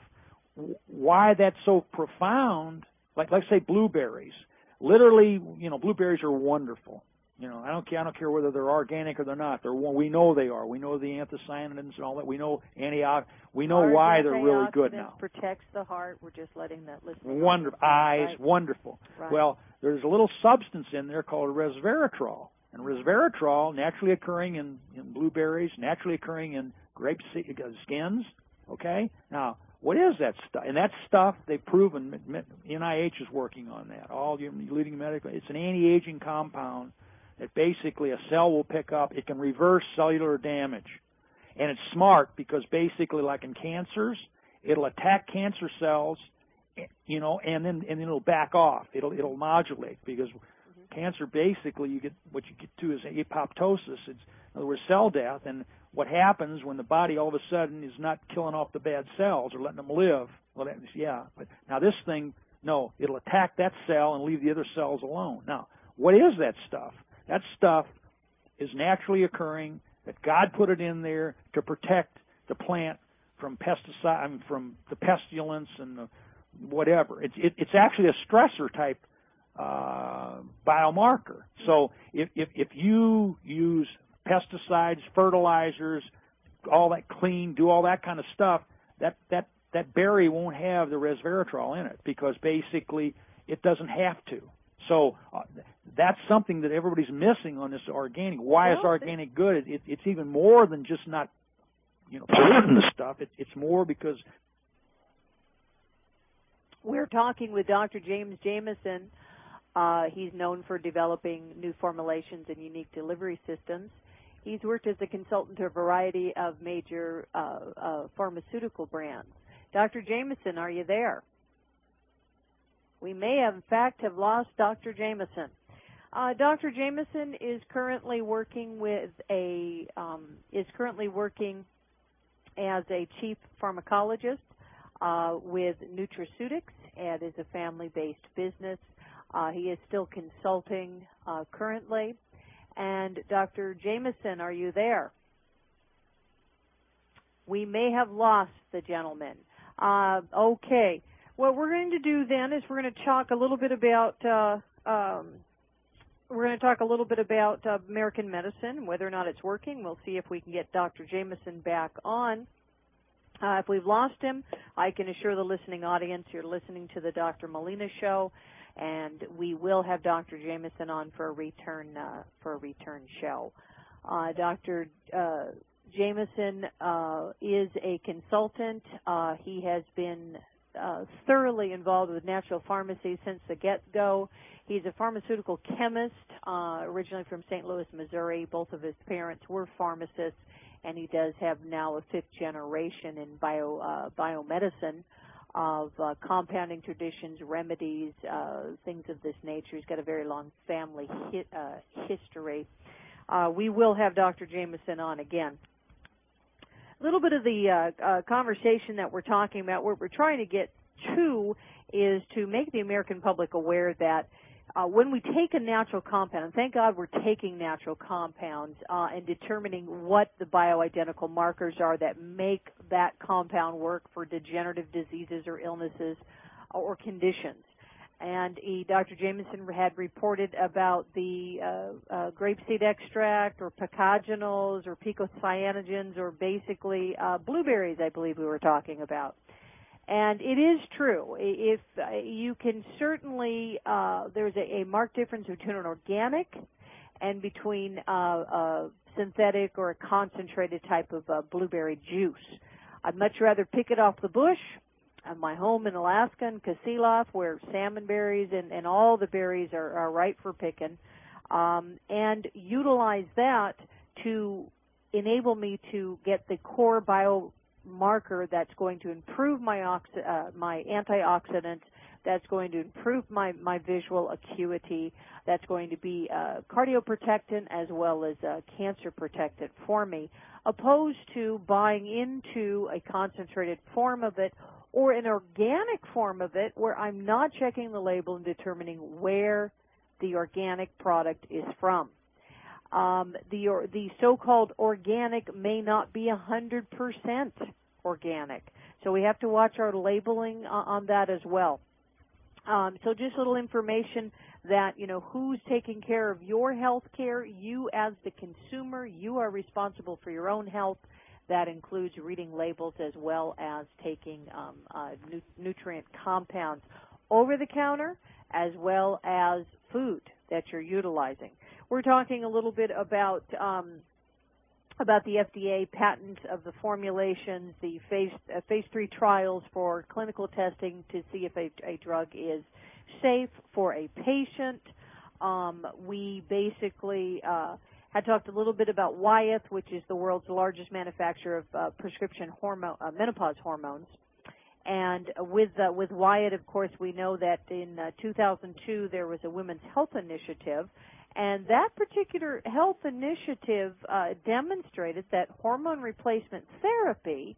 Why that's so profound? Like let's say blueberries. Literally, you know, blueberries are wonderful. You know, I don't care. I don't care whether they're organic or they're not. They're we know they are. We know the anthocyanins and all that. We know antioxidants. We know Our why they're really good now. Protects the heart. We're just letting that listen. Wonderful eyes, right. wonderful. Right. Well, there's a little substance in there called resveratrol, and resveratrol naturally occurring in, in blueberries, naturally occurring in grape skins. Okay, now what is that stuff? And that stuff they've proven. N I H is working on that. All your leading medical. It's an anti-aging compound that basically a cell will pick up. It can reverse cellular damage. And it's smart because basically, like in cancers, it'll attack cancer cells, you know, and then and then it'll back off. It'll it'll modulate because mm-hmm. cancer basically you get what you get to is apoptosis. It's in other words cell death. And what happens when the body all of a sudden is not killing off the bad cells or letting them live? Well, that, yeah. But now this thing, no, it'll attack that cell and leave the other cells alone. Now, what is that stuff? That stuff is naturally occurring, that God put it in there to protect the plant from pesticide, I mean, from the pestilence and the whatever. It's it, it's actually a stressor type uh, biomarker. So if, if if you use pesticides, fertilizers, all that clean, do all that kind of stuff, that that that berry won't have the resveratrol in it because basically it doesn't have to. So uh, that's something that everybody's missing on this organic. Why is organic good? It, it's even more than just not, you know, polluting the stuff. It, it's more because we're talking with Doctor James Jamison. Uh, he's known for developing new formulations and unique delivery systems. He's worked as a consultant to a variety of major uh, uh, pharmaceutical brands. Doctor Jamison, are you there? We may have, in fact, have lost Doctor Jamison. Uh, Doctor Jamison is currently working with a um, is currently working as a chief pharmacologist uh, with Nutraceutics, and is a family-based business. Uh, he is still consulting uh, currently, And Doctor Jameson, are you there? We may have lost the gentleman. Uh, okay. What we're going to do then is we're going to talk a little bit about uh, um, we're going to talk a little bit about uh, American medicine, whether or not it's working. We'll see if we can get Doctor Jameson back on. Uh, if we've lost him, I can assure the listening audience you're listening to the Doctor Molina Show, and we will have Doctor Jameson on for a return uh, for a return show. Uh, Doctor Uh, Jameson uh, is a consultant. Uh, he has been uh, thoroughly involved with natural pharmacy since the get-go. He's a pharmaceutical chemist, uh, originally from Saint Louis, Missouri. Both of his parents were pharmacists, and he does have now a fifth generation in bio uh, biomedicine of uh, compounding traditions, remedies, uh, things of this nature. He's got a very long family hi uh, history. Uh, we will have Doctor Jameson on again. A little bit of the uh, uh, conversation that we're talking about, what we're trying to get to is to make the American public aware that uh, when we take a natural compound, and thank God we're taking natural compounds uh, and determining what the bioidentical markers are that make that compound work for degenerative diseases or illnesses or conditions. And he, Doctor Jameson had reported about the uh, uh, grapeseed extract or picogenol's or picocyanogens or basically uh, blueberries, I believe we were talking about. And it is true. If uh, you can certainly, uh, there's a, a marked difference between an organic and between uh, a synthetic or a concentrated type of uh, blueberry juice. I'd much rather pick it off the bush. At my home in Alaska in Kasilof, where salmon berries and, and all the berries are, are ripe for picking, um, and utilize that to enable me to get the core biomarker that's going to improve my oxi uh, my antioxidants, that's going to improve my, my visual acuity, that's going to be uh, cardioprotectant as well as uh, cancer protectant for me, opposed to buying into a concentrated form of it or an organic form of it where I'm not checking the label and determining where the organic product is from. Um, the or, the so-called organic may not be one hundred percent organic. So we have to watch our labeling uh, on that as well. Um, so just a little information that, you know, who's taking care of your health care? You as the consumer, you are responsible for your own health. That includes reading labels as well as taking um, uh, nu nutrient compounds over the counter as well as food that you're utilizing. We're talking a little bit about um, about the F D A patent of the formulations, the phase uh, phase three trials for clinical testing to see if a, a drug is safe for a patient. Um, we basically uh, I talked a little bit about Wyeth, which is the world's largest manufacturer of uh, prescription hormone, uh, menopause hormones. And with uh, with Wyeth, of course, we know that in uh, two thousand two there was a women's health initiative, and that particular health initiative uh, demonstrated that hormone replacement therapy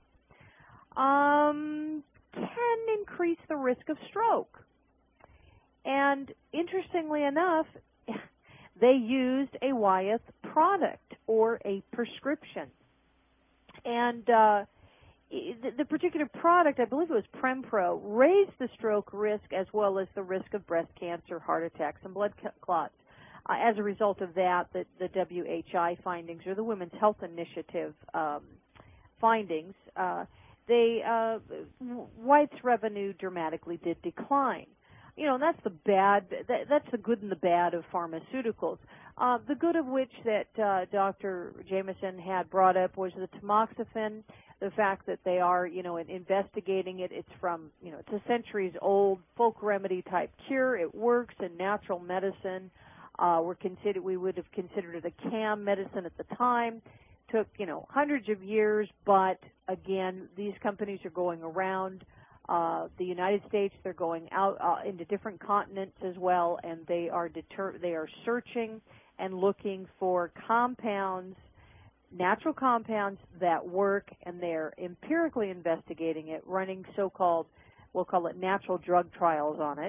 um, can increase the risk of stroke. And interestingly enough, they used a Wyeth product or a prescription. And uh, the, the particular product, I believe it was Prempro, raised the stroke risk as well as the risk of breast cancer, heart attacks, and blood clots. Uh, as a result of that, the, the W H I findings, or the Women's Health Initiative um, findings, uh, they uh, Wyeth's revenue dramatically did decline. You know, and that's the bad, that, that's the good and the bad of pharmaceuticals. Uh, the good of which that uh, Doctor Jameson had brought up was the tamoxifen, the fact that they are, you know, investigating it. It's from, you know, it's a centuries-old folk remedy type cure. It works in natural medicine. Uh, we're considered, we would have considered it a C A M medicine at the time. Took, you know, hundreds of years, but again, these companies are going around. Uh, the United States, they're going out uh, into different continents as well, and they are deter they are searching and looking for compounds, natural compounds that work, and they're empirically investigating it, running so-called, we'll call it natural drug trials on it,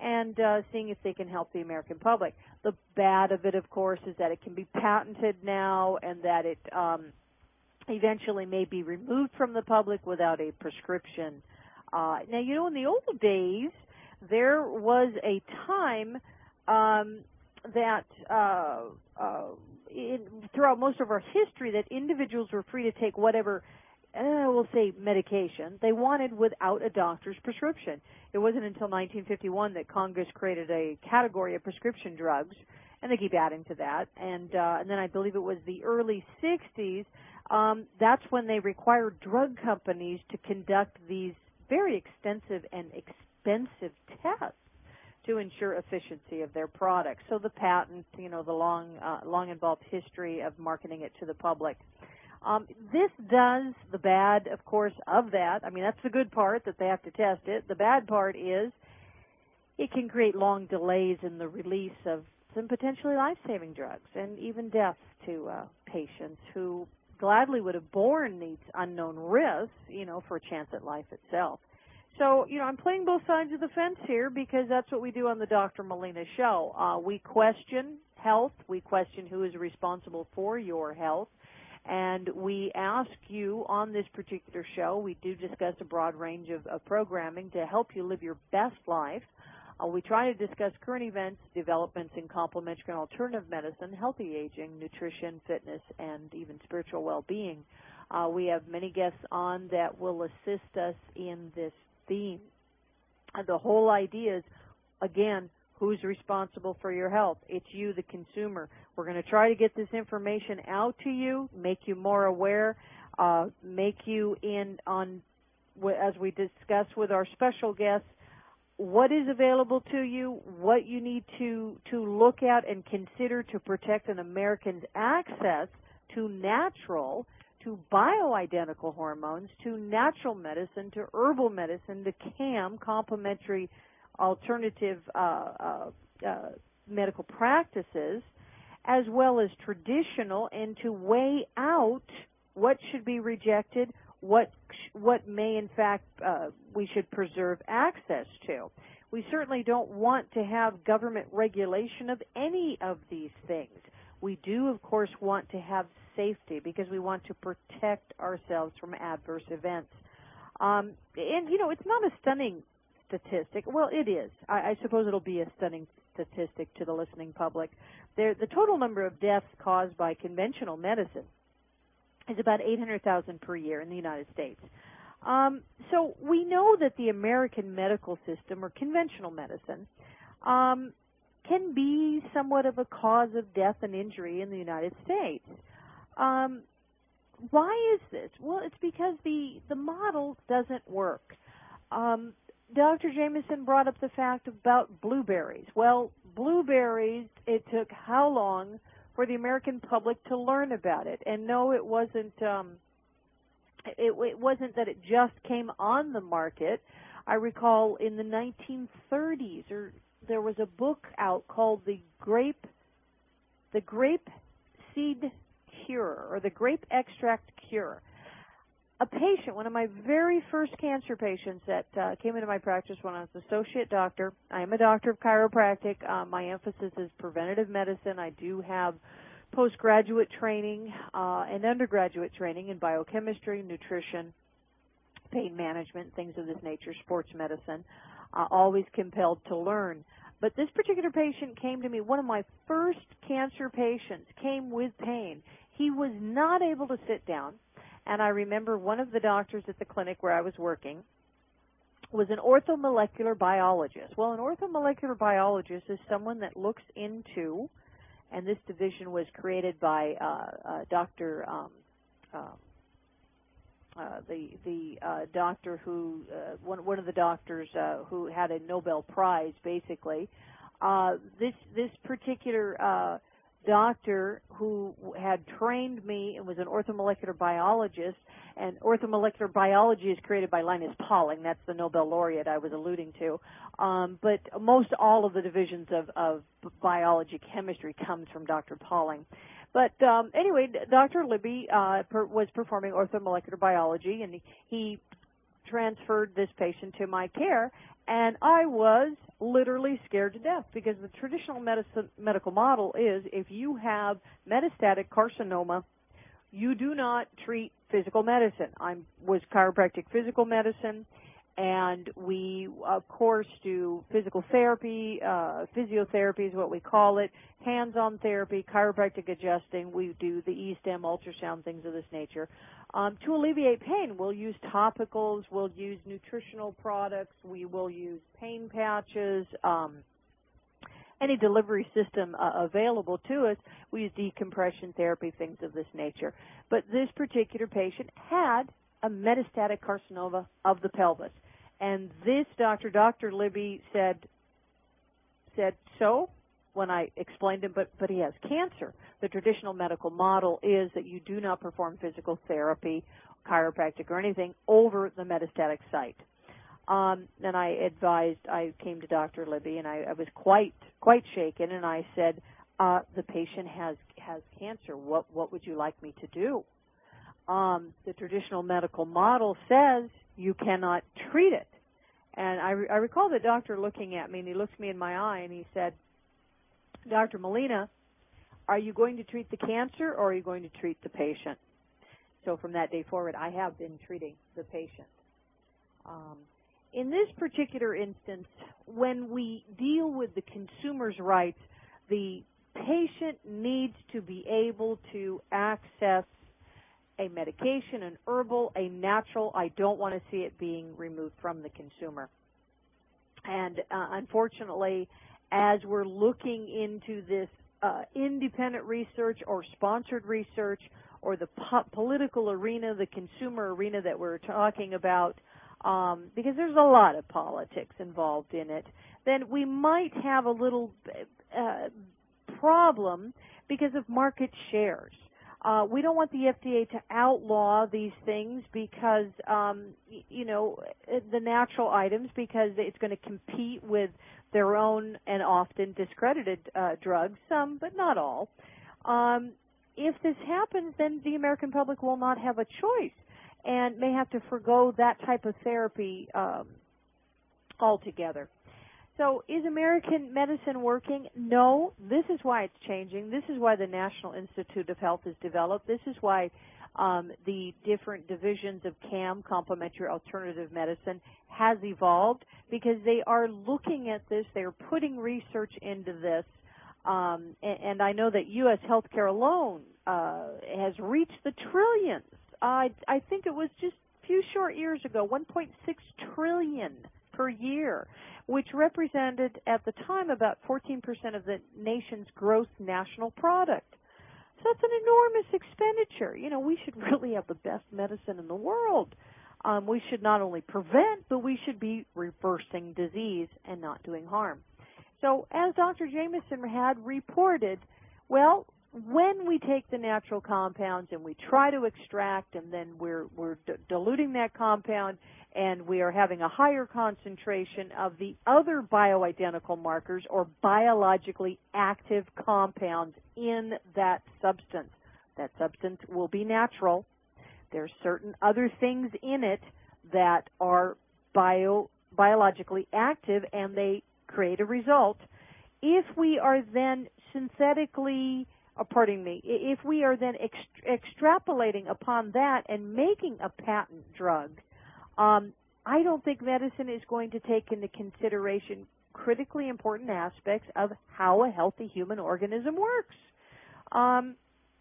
and uh, seeing if they can help the American public. The bad of it, of course, is that it can be patented now and that it um, eventually may be removed from the public without a prescription. Uh, now, you know, in the old days, there was a time um, that uh, uh, in, throughout most of our history that individuals were free to take whatever Uh, we'll say medication they wanted without a doctor's prescription. It wasn't until nineteen fifty-one that Congress created a category of prescription drugs, and they keep adding to that. And uh, and then I believe it was the early sixties. Um, that's when they required drug companies to conduct these very extensive and expensive tests to ensure efficiency of their products. So the patent, you know, the long, uh, long involved history of marketing it to the public. Um, this does the bad, of course, of that. I mean, that's the good part, that they have to test it. The bad part is it can create long delays in the release of some potentially life-saving drugs and even deaths to uh, patients who gladly would have borne these unknown risks, you know, for a chance at life itself. So, you know, I'm playing both sides of the fence here because that's what we do on the Doctor Molina Show. Uh, we question health. We question who is responsible for your health. And we ask you on this particular show, we do discuss a broad range of, of programming to help you live your best life. Uh, we try to discuss current events, developments in complementary and alternative medicine, healthy aging, nutrition, fitness, and even spiritual well-being. Uh, we have many guests on that will assist us in this theme. And the whole idea is, again, who's responsible for your health? It's you, the consumer. We're going to try to get this information out to you, make you more aware, uh, make you in on, as we discuss with our special guests, what is available to you, what you need to, to look at and consider to protect an American's access to natural, to bioidentical hormones, to natural medicine, to herbal medicine, to C A M, complementary alternative uh, uh, uh, medical practices, as well as traditional, and to weigh out what should be rejected, what what may in fact uh, we should preserve access to. We certainly don't want to have government regulation of any of these things. We do, of course, want to have safety because we want to protect ourselves from adverse events. Um, and, you know, it's not a stunning statistic. Well, it is. I, I suppose it'll be a stunning statistic to the listening public. There, the total number of deaths caused by conventional medicine is about eight hundred thousand per year in the United States. Um, so we know that the American medical system, or conventional medicine, um, can be somewhat of a cause of death and injury in the United States. Um, why is this? Well, it's because the, the model doesn't work. Um, Doctor Jameson brought up the fact about blueberries. Well, blueberries, it took how long for the American public to learn about it? And no, it wasn't um, it, it wasn't that it just came on the market. I recall in the nineteen thirties, or there was a book out called the Grape the Grape Seed Cure, or the Grape Extract Cure. A patient, one of my very first cancer patients that uh, came into my practice when I was associate doctor. I am a doctor of chiropractic. Uh, my emphasis is preventative medicine. I do have postgraduate training uh, and undergraduate training in biochemistry, nutrition, pain management, things of this nature, sports medicine. Uh, always compelled to learn. But this particular patient came to me, one of my first cancer patients, came with pain. He was not able to sit down. And I remember one of the doctors at the clinic where I was working was an orthomolecular biologist. Well, an orthomolecular biologist is someone that looks into, and this division was created by uh, uh, Doctor Um, uh, uh, the the uh, doctor who uh, one one of the doctors uh, who had a Nobel Prize, basically. Uh, this this particular uh, doctor who had trained me and was an orthomolecular biologist, and orthomolecular biology is created by Linus Pauling. That's the Nobel laureate I was alluding to. Um, but most all of the divisions of, of biology, chemistry comes from Doctor Pauling. But um, anyway, Doctor Libby uh, per, was performing orthomolecular biology, and he transferred this patient to my care, and I was literally scared to death because the traditional medicine, medical model is if you have metastatic carcinoma, you do not treat physical medicine. I was chiropractic physical medicine, and we, of course, do physical therapy, uh, physiotherapy is what we call it, hands-on therapy, chiropractic adjusting. We do the E-stem, ultrasound, things of this nature. Um, to alleviate pain, we'll use topicals, we'll use nutritional products, we will use pain patches, um, any delivery system uh, available to us. We use decompression therapy, things of this nature. But this particular patient had a metastatic carcinoma of the pelvis. And this doctor, Doctor Libby, said, said, so? When I explained him, but, but he has cancer. The traditional medical model is that you do not perform physical therapy, chiropractic, or anything over the metastatic site. Um, and I advised, I came to Doctor Libby, and I, I was quite quite shaken, and I said, uh, the patient has has cancer. What what would you like me to do? Um, the traditional medical model says you cannot treat it. And I, re- I recall the doctor looking at me, and he looked me in my eye, and he said, Doctor Molina, are you going to treat the cancer, or are you going to treat the patient? So from that day forward, I have been treating the patient. Um, in this particular instance, when we deal with the consumer's rights, the patient needs to be able to access a medication, an herbal, a natural. I don't want to see it being removed from the consumer. And uh, unfortunately, as we're looking into this uh, independent research or sponsored research or the po- political arena, the consumer arena that we're talking about, um, because there's a lot of politics involved in it, then we might have a little uh, problem because of market shares. Uh, we don't want the F D A to outlaw these things because, um, y- you know, the natural items, because it's going to compete with their own and often discredited uh, drugs, some, but not all. Um, if this happens, then the American public will not have a choice and may have to forgo that type of therapy um, altogether. So is American medicine working? No. This is why it's changing. This is why the National Institute of Health is developed. This is why um, the different divisions of C A M, Complementary Alternative Medicine, has evolved, because they are looking at this. They are putting research into this. Um, and, and I know that U S healthcare alone uh, has reached the trillions. Uh, I think it was just a few short years ago, one point six trillion dollars per year, which represented at the time about fourteen percent of the nation's gross national product. So that's an enormous expenditure. You know, we should really have the best medicine in the world. Um, we should not only prevent, but we should be reversing disease and not doing harm. So as Doctor Jameson had reported, well, when we take the natural compounds and we try to extract, and then we're, we're d- diluting that compound, and we are having a higher concentration of the other bioidentical markers or biologically active compounds in that substance. That substance will be natural. There's certain other things in it that are bio, biologically active, and they create a result. If we are then synthetically, uh, pardon me, if we are then ext- extrapolating upon that and making a patent drug, um, I don't think medicine is going to take into consideration critically important aspects of how a healthy human organism works. Um,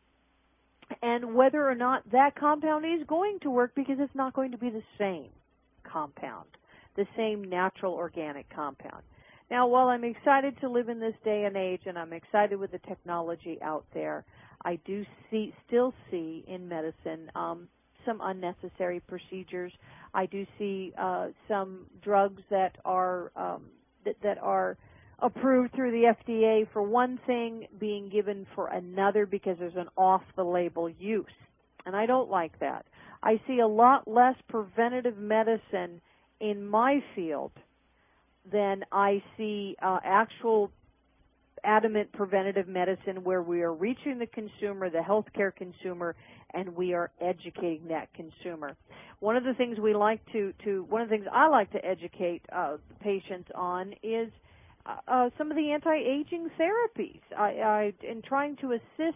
and whether or not that compound is going to work, because it's not going to be the same compound, the same natural organic compound. Now, while I'm excited to live in this day and age, and I'm excited with the technology out there, I do see, still see in medicine um, some unnecessary procedures. I do see uh, some drugs that are um, that, that are approved through the F D A for one thing being given for another because there's an off-the-label use, and I don't like that. I see a lot less preventative medicine in my field than I see uh, actual adamant preventative medicine where we are reaching the consumer, the healthcare consumer, and we are educating that consumer. One of the things we like to, to one of the things I like to educate uh, patients on is uh, some of the anti-aging therapies. I, I, in trying to assist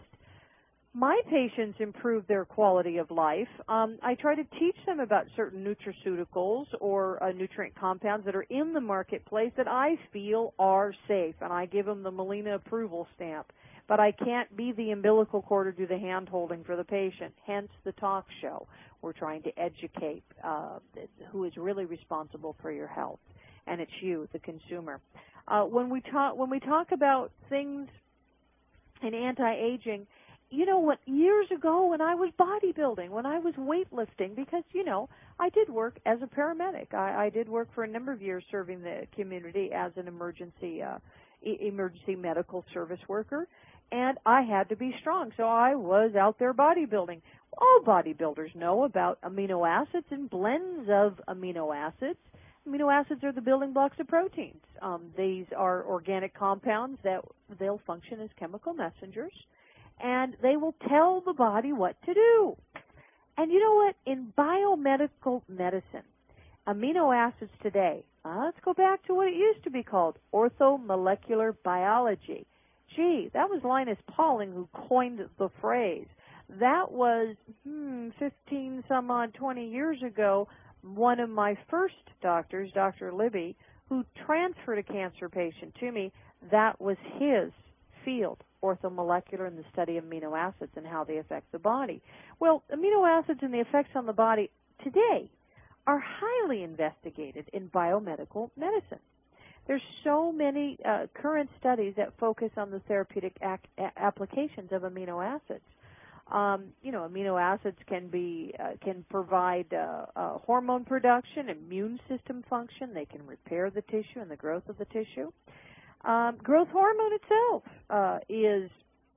my patients improve their quality of life, um, I try to teach them about certain nutraceuticals or uh, nutrient compounds that are in the marketplace that I feel are safe, and I give them the Molina approval stamp. But I can't be the umbilical cord or do the hand-holding for the patient, hence the talk show. We're trying to educate uh, who is really responsible for your health, and it's you, the consumer. Uh, when we talk when we talk about things in anti-aging, you know what, years ago when I was bodybuilding, when I was weightlifting, because, you know, I did work as a paramedic. I, I did work for a number of years serving the community as an emergency uh, e- emergency medical service worker, and I had to be strong, so I was out there bodybuilding. All bodybuilders know about amino acids and blends of amino acids. Amino acids are the building blocks of proteins. Um, these are organic compounds that they'll function as chemical messengers, and they will tell the body what to do. And you know what? In biomedical medicine, amino acids today, uh, let's go back to what it used to be called, orthomolecular biology. Gee, that was Linus Pauling who coined the phrase. That was, hmm, fifteen some odd, twenty years ago, one of my first doctors, Doctor Libby, who transferred a cancer patient to me, that was his field, orthomolecular, and the study of amino acids and how they affect the body. Well, amino acids and the effects on the body today are highly investigated in biomedical medicine. There's so many uh, current studies that focus on the therapeutic ac- applications of amino acids. Um, you know, amino acids can be uh, can provide uh, uh, hormone production, immune system function. They can repair the tissue and the growth of the tissue. Um, growth hormone itself uh, is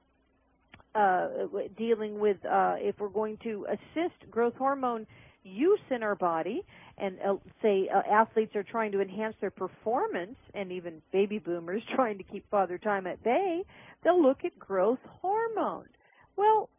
uh, dealing with, uh, if we're going to assist growth hormone use in our body, and uh, say uh, athletes are trying to enhance their performance, and even baby boomers trying to keep father time at bay, they'll look at growth hormone. Well,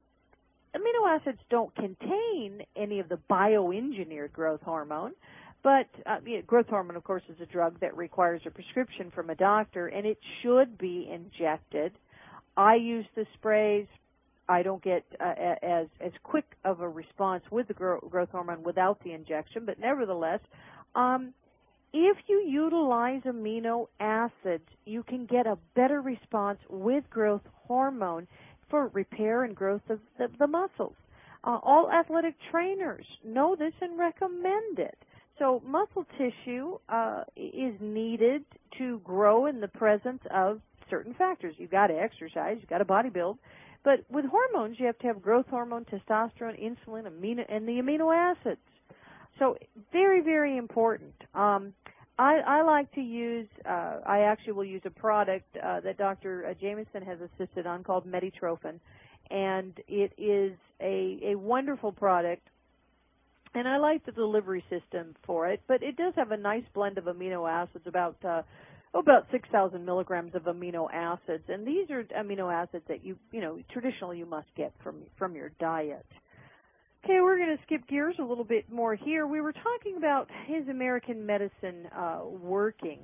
amino acids don't contain any of the bioengineered growth hormone. But uh, you know, growth hormone, of course, is a drug that requires a prescription from a doctor, and it should be injected. I use the sprays. I don't get uh, as as quick of a response with the gro- growth hormone without the injection, but nevertheless, um, if you utilize amino acids, you can get a better response with growth hormone for repair and growth of the, the muscles. Uh, all athletic trainers know this and recommend it. So muscle tissue uh, is needed to grow in the presence of certain factors. You've got to exercise, you've got to bodybuild. But with hormones, you have to have growth hormone, testosterone, insulin, amino, and the amino acids. So very, very important. Um, I, I like to use, uh, I actually will use a product uh, that Doctor Jameson has assisted on called Meditrophin. And it is a, a wonderful product. And I like the delivery system for it, but it does have a nice blend of amino acids, about uh, about six thousand milligrams of amino acids. And these are amino acids that you, you know, traditionally you must get from from your diet. Okay, we're going to skip gears a little bit more here. We were talking about his American medicine uh, working.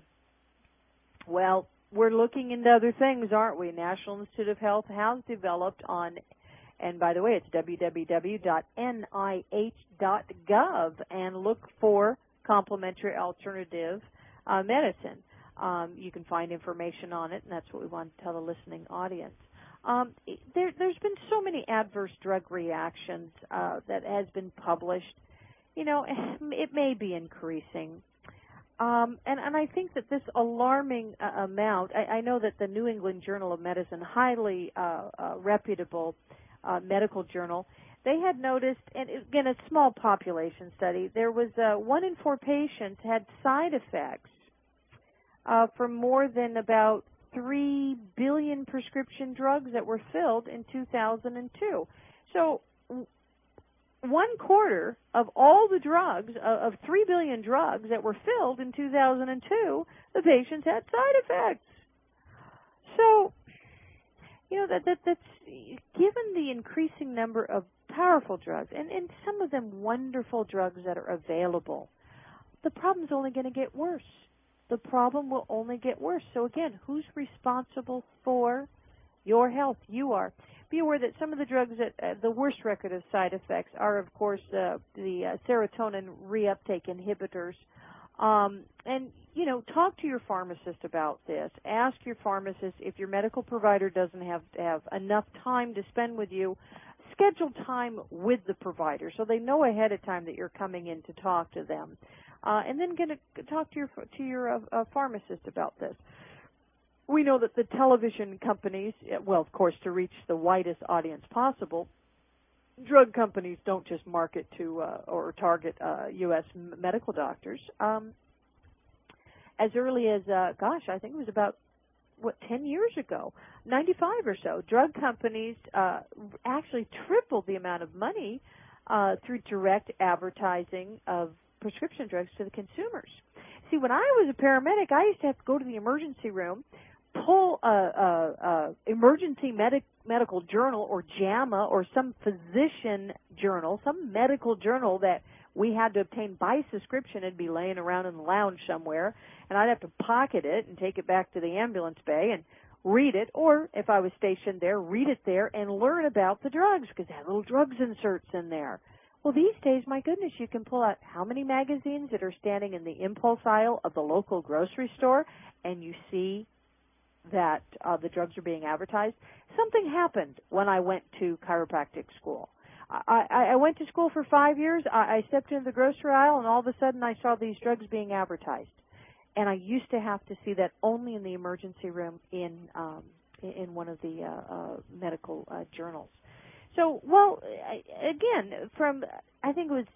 Well, we're looking into other things, aren't we? National Institute of Health has developed on, and by the way, it's w w w dot n i h dot gov, and look for complementary alternative uh, medicine. Um, you can find information on it, and that's what we want to tell the listening audience. Um, there, there's been so many adverse drug reactions uh, that has been published. You know, it may be increasing. Um, and, and I think that this alarming uh, amount, I, I know that the New England Journal of Medicine, highly uh, uh, reputable uh, medical journal, they had noticed, and again, a small population study, there was uh, one in four patients had side effects uh, from more than about three billion prescription drugs that were filled in two thousand two. So one quarter of all the drugs, uh, of three billion drugs that were filled in two thousand two, the patients had side effects. So, you know, that, that that's given the increasing number of powerful drugs, and, and some of them wonderful drugs that are available, the problem's only going to get worse. The problem will only get worse. So again, who's responsible for your health? You are. Be aware that some of the drugs that uh, the worst record of side effects are, of course, uh, the uh, serotonin reuptake inhibitors. Um, and, you know, talk to your pharmacist about this. Ask your pharmacist if your medical provider doesn't have, have enough time to spend with you. Schedule time with the provider so they know ahead of time that you're coming in to talk to them. Uh, and then get a, talk to your, to your uh, uh, pharmacist about this. We know that the television companies, well, of course, to reach the widest audience possible, drug companies don't just market to uh, or target uh, U S medical doctors. Um, as early as, uh, gosh, I think it was about, what, ten years ago, ninety-five or so, drug companies uh, actually tripled the amount of money uh, through direct advertising of prescription drugs to the consumers. See, when I was a paramedic, I used to have to go to the emergency room, pull a, a, a emergency medic, medical journal or JAMA or some physician journal, some medical journal that we had to obtain by subscription. It'd be laying around in the lounge somewhere, and I'd have to pocket it and take it back to the ambulance bay and read it, or if I was stationed there, read it there and learn about the drugs because they had little drugs inserts in there. Well, these days, my goodness, you can pull out how many magazines that are standing in the impulse aisle of the local grocery store, and you see that uh, the drugs are being advertised. Something happened when I went to chiropractic school. I, I, I went to school for five years. I, I stepped into the grocery aisle, and all of a sudden I saw these drugs being advertised. And I used to have to see that only in the emergency room in um, in one of the uh, uh, medical uh, journals. So, well, I, again, from, I think it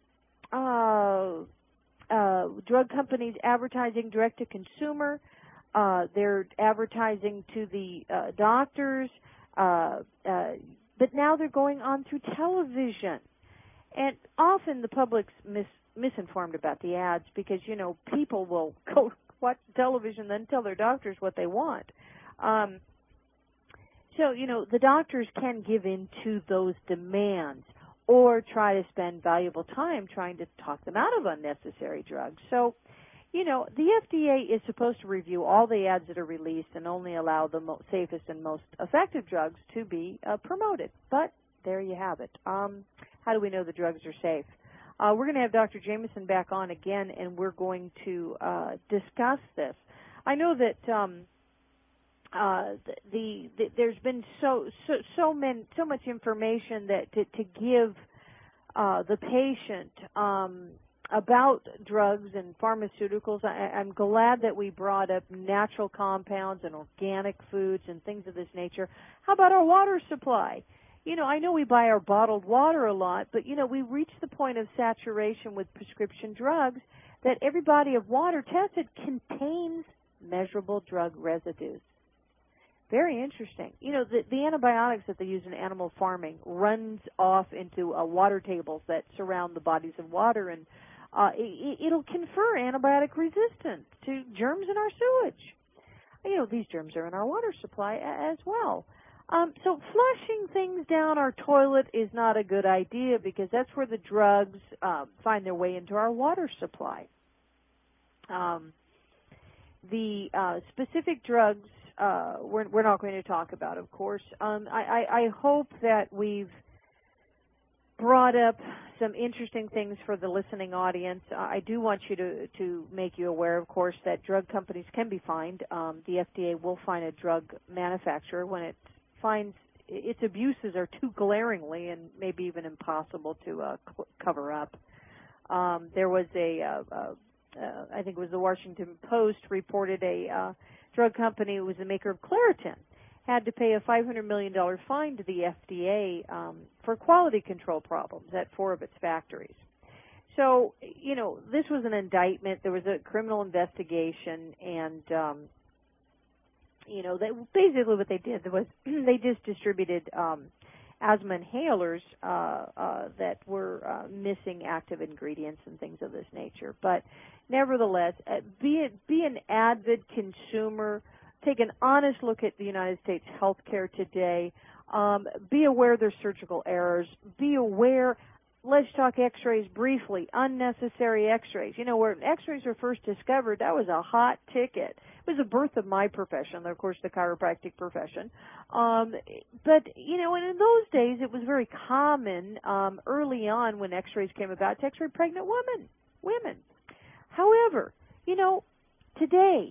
was uh, uh, drug companies advertising direct-to-consumer. Uh, they're advertising to the uh, doctors, uh, uh, but now they're going on through television. And often the public's mis- misinformed about the ads because, you know, people will go watch television then tell their doctors what they want. Um, so, you know, the doctors can give in to those demands or try to spend valuable time trying to talk them out of unnecessary drugs. So, you know, the F D A is supposed to review all the ads that are released and only allow the most safest and most effective drugs to be uh, promoted. But there you have it. Um, how do we know the drugs are safe? Uh, we're going to have Doctor Jameson back on again, and we're going to uh, discuss this. I know that um, uh, the, the there's been so so so many so much information that to, to give uh, the patient um, about drugs and pharmaceuticals. I, I'm glad that we brought up natural compounds and organic foods and things of this nature. How about our water supply? You know, I know we buy our bottled water a lot, but, you know, we reach the point of saturation with prescription drugs that every body of water tested contains measurable drug residues. Very interesting. You know, the, the antibiotics that they use in animal farming runs off into uh, water tables that surround the bodies of water, and uh, it, it'll confer antibiotic resistance to germs in our sewage. You know, these germs are in our water supply as well. Um, so flushing things down our toilet is not a good idea because that's where the drugs uh, find their way into our water supply. Um, the uh, specific drugs uh, we're, we're not going to talk about, of course. Um, I, I, I hope that we've brought up some interesting things for the listening audience. Uh, I do want you to, to make you aware, of course, that drug companies can be fined. Um, the F D A will fine a drug manufacturer when it finds its abuses are too glaringly and maybe even impossible to uh, cl- cover up. Um, there was a, uh, uh, uh, I think it was the Washington Post reported a uh, drug company who was the maker of Claritin had to pay a five hundred million dollars fine to the F D A um, for quality control problems at four of its factories. So, you know, this was an indictment. There was a criminal investigation, and um, you know, they, basically what they did was they just distributed um, asthma inhalers uh, uh, that were uh, missing active ingredients and things of this nature. But nevertheless, uh, be, be an avid consumer. take an honest look at the United States healthcare today. Um, be aware there's surgical errors. Be aware, let's talk x-rays briefly, unnecessary x-rays. You know, when x-rays were first discovered, that was a hot ticket. It was the birth of my profession, of course, the chiropractic profession. Um, but, you know, and in those days, it was very common um, early on when x-rays came about to x-ray pregnant women. women. However, you know, today,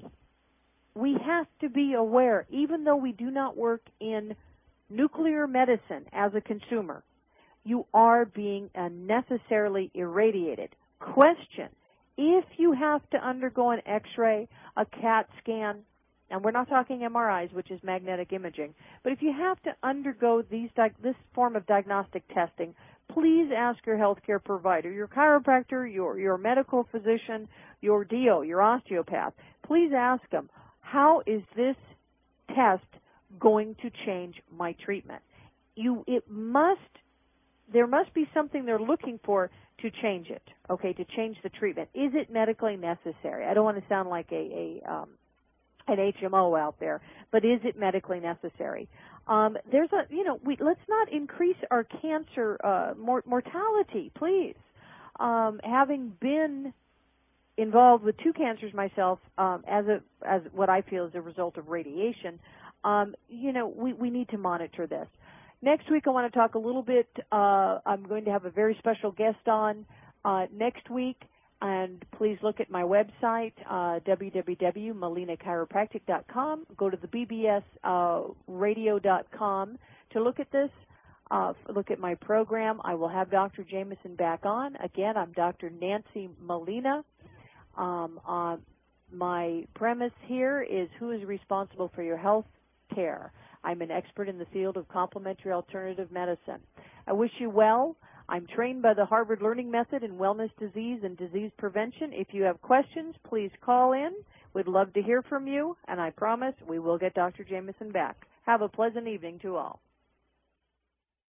we have to be aware, even though we do not work in nuclear medicine as a consumer, you are being unnecessarily irradiated. Question, if you have to undergo an x-ray, a CAT scan, and we're not talking M R Is, which is magnetic imaging, but if you have to undergo these this form of diagnostic testing, please ask your healthcare provider, your chiropractor, your, your medical physician, your D O, your osteopath. Please ask them, how is this test going to change my treatment? You, it must, there must be something they're looking for to change it, okay, to change the treatment. Is it medically necessary? I don't want to sound like a, a um, an H M O out there, but is it medically necessary? Um, there's a, you know, we, let's not increase our cancer uh, mor- mortality, please. Um, having been involved with two cancers myself, um, as a as what I feel is a result of radiation, um, you know, we, we need to monitor this. Next week, I want to talk a little bit. Uh, I'm going to have a very special guest on uh, next week, and please look at my website, uh, w w w dot molina chiropractic dot com. Go to the b b s radio dot com to look at this. Uh, look at my program. I will have Doctor Jameson back on. Again, I'm Doctor Nancy Molina. Um, uh, my premise here is who is responsible for your health care. I'm an expert in the field of complementary alternative medicine. I wish you well. I'm trained by the Harvard Learning Method in wellness disease and disease prevention. If you have questions, please call in. We'd love to hear from you, and I promise we will get Doctor Jameson back. Have a pleasant evening to all.